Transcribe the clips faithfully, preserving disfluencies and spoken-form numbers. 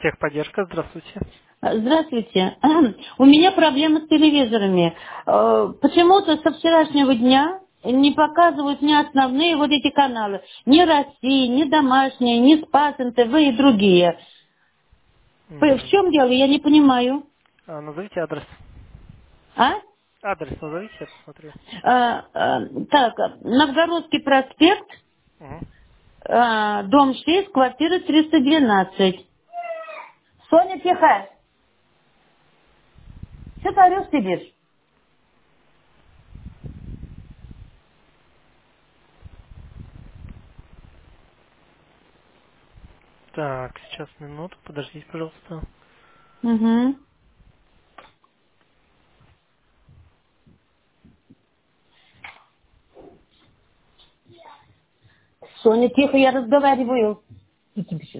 Техподдержка, здравствуйте. Здравствуйте. У меня проблемы с телевизорами. Э, Почему-то со вчерашнего дня не показывают мне основные вот эти каналы. Ни России, ни Домашние, ни Спас, эн тэ вэ и другие. В Мгм. чем дело, я не понимаю. А, назовите адрес. А? Адрес назовите, я посмотрю. Э, э, Так, Новгородский проспект, Мгм. э, дом шесть, квартира триста двенадцать. Соня, тихо. Что ты орешь сидишь? Так, сейчас минуту, подождите, пожалуйста. Угу. Соня, тихо, я разговариваю. Я тебе сейчас.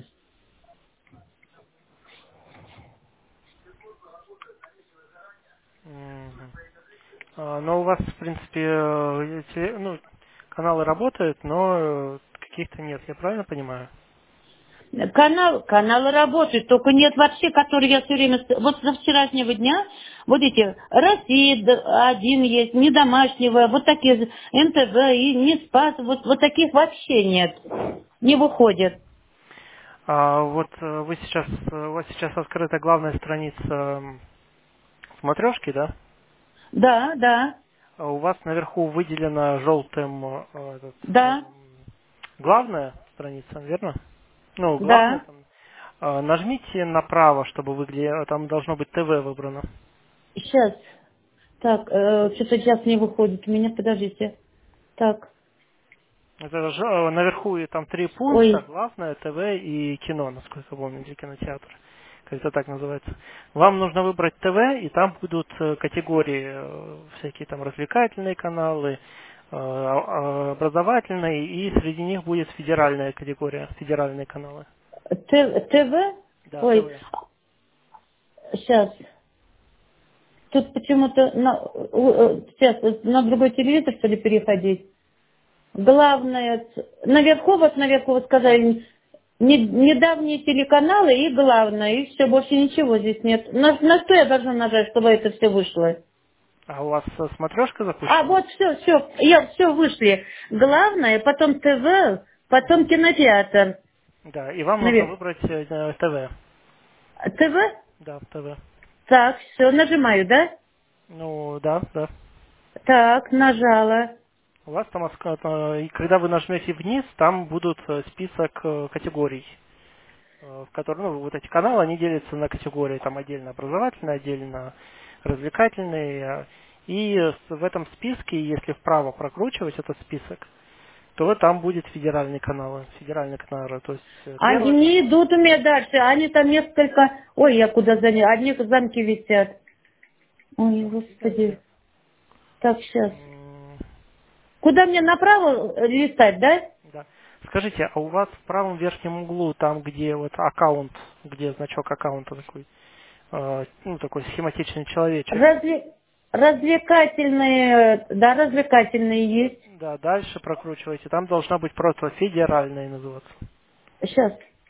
Мгм. А, но у вас, в принципе, э, теле- ну, каналы работают, но э, каких-то нет, я правильно понимаю? Канал, каналы работают, только нет вообще, которые я все время... с- Вот со вчерашнего дня, вот эти, Россия д- один есть, не домашнего, вот такие, эн тэ вэ и не Спас, вот, вот таких вообще нет, не выходят. А вот э, вы сейчас, э, у вас сейчас открыта главная страница смотрешки, да? Да, да, А у вас наверху выделена желтым э, этот, да, эм, главная страница, верно? Ну, главное да. там. э, Нажмите направо, чтобы выглядело, там должно быть ТВ выбрано. Сейчас, так, что-то сейчас не выходит у меня, подождите. Так, Это ж- э, наверху и там три пункта, ой, главное, ТВ и кино, насколько я помню, или кинотеатр, как это так называется. Вам нужно выбрать ТВ, и там будут э, категории, э, всякие там развлекательные каналы, э, а- образовательные, и среди них будет федеральная категория, федеральные каналы. Т- ТВ, Да, ой, ТВ. сейчас, тут почему-то, на, э, сейчас, на другой телевизор, что ли, переходить? Главное, с- наверху, вот наверху вы сказали, не- недавние телеканалы и главное, и все, больше ничего здесь нет. На, на что я должна нажать, чтобы это все вышло? А у вас э, смотрешка А, запущена? вот все, все, я все вышли. Главное, потом ТВ, потом кинотеатр. Да, и вам нужно Наверх. выбрать э, э, ТВ. ТВ? Да, ТВ. Так, все, нажимаю, да? Ну, да, да. Так, нажала. У вас там, оска- э, и когда вы нажмете вниз, там будут э, список э, категорий, э, в которых, ну, вот эти каналы, они делятся на категории, там отдельно образовательные, отдельно развлекательные. э, И с- в этом списке, если вправо прокручивать этот список, то там будет федеральные каналы. Федеральные каналы, то есть э, Они первый не канал. идут у меня дальше, они там несколько... Ой, я куда заняла? Одни замки висят. Ой, Ух, фига господи. себе. Так, сейчас. М, Куда мне направо э, листать, да? Да. Скажите, а у вас в правом верхнем углу, там, где вот аккаунт, где значок аккаунта такой, э, ну, такой схематичный человечек, Разве... Развлекательные, да, развлекательные есть. да, дальше прокручивайте, там должна быть просто федеральная называться. Сейчас.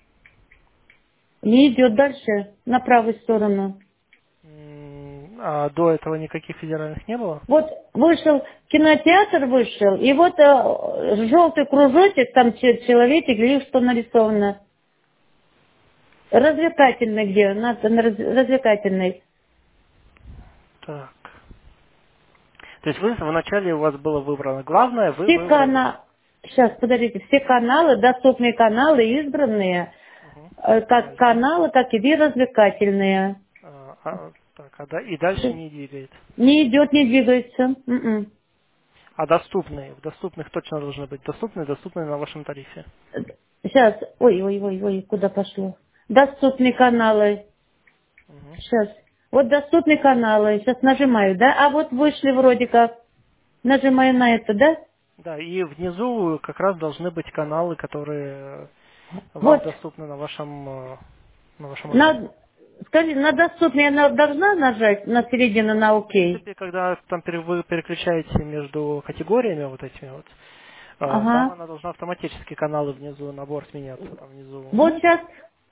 Не идет дальше, на правую сторону. М, А до этого никаких федеральных не было? Вот вышел, кинотеатр вышел, и вот э, желтый кружочек, там че- человечек, или что нарисовано. Развлекательный где? Надо на раз- развлекательный. Так. То есть вы вначале у вас было выбрано главное, вы Все выбрали. каналы, сейчас, подождите, все каналы, доступные каналы, избранные, Мгм. э, как Дальше. каналы, так и развлекательные. А, а, так, а да- и дальше Всё. не двигает. Не идет, не двигается. М-м. А доступные? В доступных точно должны быть. Доступные, доступные на вашем тарифе. Сейчас, ой, ой, ой, ой, куда пошло? Доступные каналы. Мгм. Сейчас. Вот доступные каналы. Сейчас нажимаю, да? А вот вышли вроде как. Нажимаю на это, да? Да, и внизу как раз должны быть каналы, которые вам Вот. доступны на вашем, э, на вашем экране. На, скажи, на доступные я на- должна нажать на середину на В ОК? принципе, когда там пере- вы переключаете между категориями вот этими вот, э, там Ага. она должна автоматически каналы внизу, набор сменяться там внизу. Вот сейчас,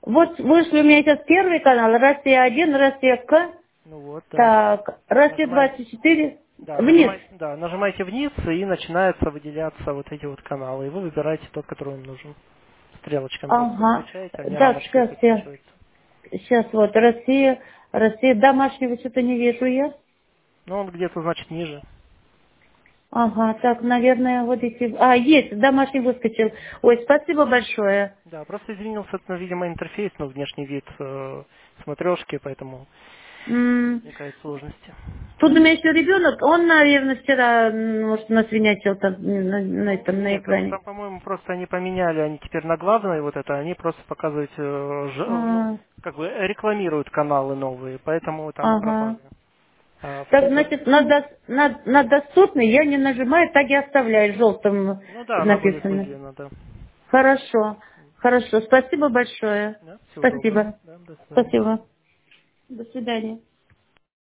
Вот вышли у меня сейчас первый канал, Россия один, Россия К. Ну вот, да. Так, Россия Нажимаете, двадцать четыре. да, Вниз. нажимаете, да, нажимаете вниз, и начинаются выделяться вот эти вот каналы. И вы выбираете тот, который вам нужен. Стрелочками просто Ага. подключаете, они Так, рамочкой сейчас я. подсвечиваются. Сейчас вот Россия. Россия. Домашнего что-то не вижу я. Ну, он где-то, значит, ниже. Ага, так, наверное, вот эти... А, есть, домашний выскочил. Ой, спасибо большое. Да, просто изменился, ну, видимо, интерфейс, ну, внешний вид э, смотрешки, поэтому М, возникают сложности. Тут у меня еще ребенок, он, наверное, вчера, м, может, насвинячил там на, на Ну, этом, на нет, там, экране. там, по-моему, просто они поменяли, они теперь на главное вот это, они просто показывают, э, ж- ну, А, как бы рекламируют каналы новые, поэтому там ага. пропали. А Так, все до- значит, на, дос- на, на доступный я не нажимаю, так и оставляю, желтым Ну да, она будет написано. выделена, да. Хорошо, хорошо, спасибо большое. Да, всего доброго. Спасибо, Да, до свидания. спасибо. До свидания.